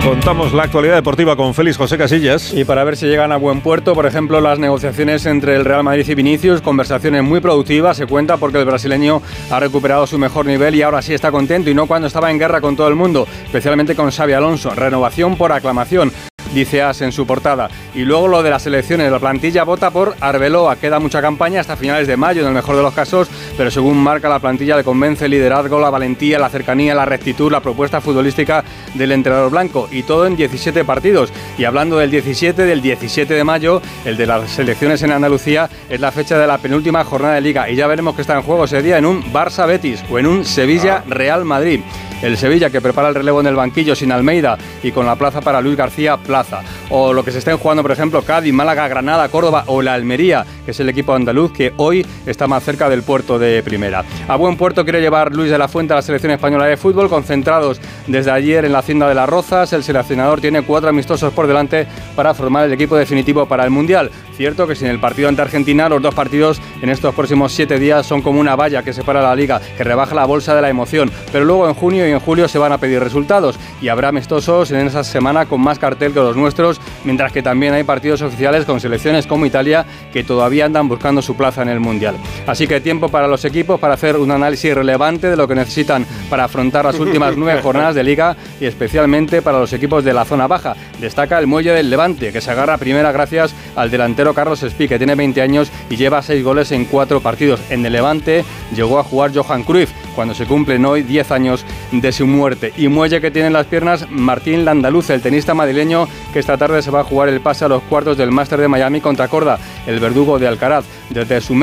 Contamos la actualidad deportiva con Félix José Casillas. Y para ver si llegan a buen puerto, por ejemplo, las negociaciones entre el Real Madrid y Vinicius, conversaciones muy productivas, se cuenta, porque el brasileño ha recuperado su mejor nivel y ahora sí está contento, y no cuando estaba en guerra con todo el mundo, especialmente con Xabi Alonso. Renovación por aclamación, dice AS en su portada. Y luego lo de las elecciones, la plantilla vota por Arbeloa. Queda mucha campaña hasta finales de mayo, en el mejor de los casos, pero según marca la plantilla le convence el liderazgo, la valentía, la cercanía, la rectitud, la propuesta futbolística del entrenador blanco, y todo en 17 partidos. Y hablando del 17 de mayo, el de las elecciones en Andalucía, es la fecha de la penúltima jornada de Liga, y ya veremos qué está en juego ese día en un Barça-Betis o en un Sevilla-Real Madrid. El Sevilla, que prepara el relevo en el banquillo sin Almeida y con la plaza para Luis García Plaza. O lo que se estén jugando, por ejemplo, Cádiz, Málaga, Granada, Córdoba o la Almería, que es el equipo andaluz que hoy está más cerca del puerto de primera. A buen puerto quiere llevar Luis de la Fuente a la selección española de fútbol, concentrados desde ayer en la Hacienda de las Rozas. El seleccionador tiene 4 amistosos por delante para formar el equipo definitivo para el Mundial. Cierto que sin el partido ante Argentina, los 2 partidos en estos próximos 7 días son como una valla que separa la Liga, que rebaja la bolsa de la emoción. Pero luego en junio y en julio se van a pedir resultados, y habrá amistosos en esa semana con más cartel que los nuestros, mientras que también hay partidos oficiales con selecciones como Italia, que todavía andan buscando su plaza en el Mundial. Así que tiempo para los equipos para hacer un análisis relevante de lo que necesitan para afrontar las últimas 9 jornadas de Liga, y especialmente para los equipos de la zona baja. Destaca el Muelle del Levante, que se agarra a primera gracias al delantero Carlos Espí, que tiene 20 años y lleva 6 goles en 4 partidos. En el Levante llegó a jugar Johan Cruyff, cuando se cumplen hoy 10 años de su muerte. Y Muelle, que tiene en las piernas Martín Landaluce, el tenista madrileño, que esta tarde se va a jugar el pase a los cuartos del Máster de Miami contra Korda, el verdugo de Alcaraz. Desde su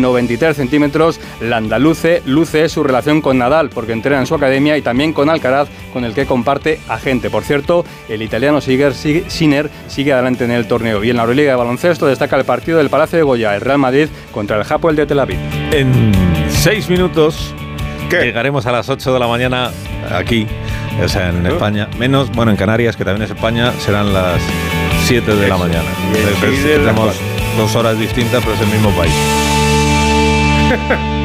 1,93 m, Landaluce luce su relación con Nadal, porque entrena en su academia, y también con Alcaraz, con el que comparte agente. Por cierto, el italiano Sinner sigue adelante en el torneo. Y en la Euroliga de baloncesto destaca el partido del Palacio de Goya, el Real Madrid contra el Hapoel de Tel Aviv. En 6 minutos llegaremos a las 8 de la mañana aquí, o sea, en España. Menos, bueno, en Canarias, que también es España, serán las 7 de la mañana. Tenemos 2 horas distintas, pero es el mismo país.